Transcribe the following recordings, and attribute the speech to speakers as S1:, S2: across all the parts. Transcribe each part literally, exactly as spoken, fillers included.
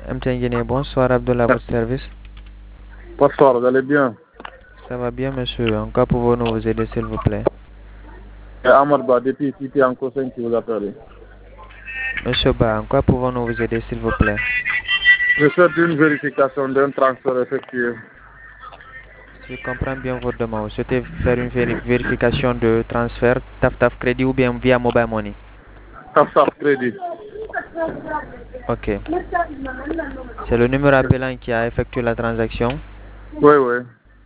S1: M T N Guinée, bonsoir Abdullah, votre service.
S2: Bonsoir, vous allez bien?
S1: Ça va bien, monsieur. En quoi pouvons-nous vous aider, s'il vous plaît?
S2: C'est Ahmad Ba, depuis Cité en Cosin qui vous appelle.
S1: Monsieur Ba, en quoi pouvons-nous vous aider, s'il vous plaît?
S2: Je souhaite une vérification d'un transfert effectué.
S1: Si je comprends bien votre demande, vous souhaitez faire une véri- vérification de transfert Taf Taf Crédit ou bien via Mobile Money?
S2: Taf Taf Crédit.
S1: Ok. C'est le numéro appelant qui a effectué la transaction?
S2: Oui, oui.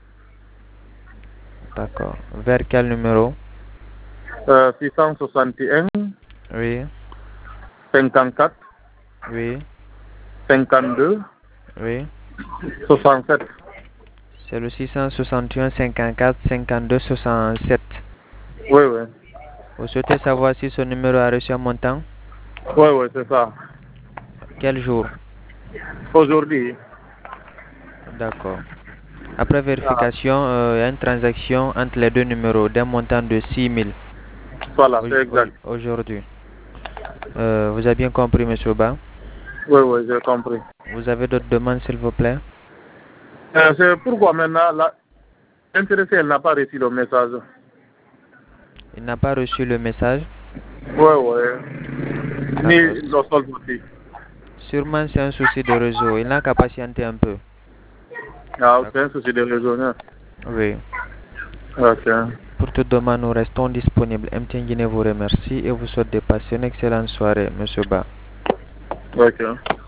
S1: D'accord. Vers quel numéro?
S2: Euh, six cent soixante et un,
S1: Oui,
S2: cinquante-quatre,
S1: oui,
S2: cinquante-deux,
S1: oui.
S2: soixante-sept.
S1: C'est le six cent soixante et un cinquante-quatre cinquante-deux soixante-sept.
S2: Oui, oui.
S1: Vous souhaitez savoir si ce numéro a reçu un montant?
S2: Oui, oui, c'est ça.
S1: Quel jour?
S2: Aujourd'hui.
S1: D'accord. Après
S2: Ah,
S1: vérification, euh, il y a une transaction entre les deux numéros d'un montant de six mille
S2: voilà,
S1: au-
S2: c'est
S1: au-
S2: exact.
S1: aujourd'hui. Euh, vous avez bien compris, monsieur Ba?
S2: Oui, oui, j'ai compris.
S1: Vous avez d'autres demandes, s'il vous plaît?
S2: Euh, c'est pourquoi maintenant, l'intéressé, elle n'a pas reçu le message.
S1: Il n'a pas reçu le message?
S2: Oui, oui. Ni
S1: D'accord.
S2: le solde aussi.
S1: Sûrement, c'est un souci de réseau. Il n'a qu'à patienter un peu.
S2: Ah, c'est
S1: D'accord.
S2: un souci de raisonner.
S1: Oui.
S2: Ok.
S1: Pour toute demande, nous restons disponibles. M T N Guinée vous remercie et vous souhaite de passer une excellente soirée, monsieur Ba.
S2: Ok.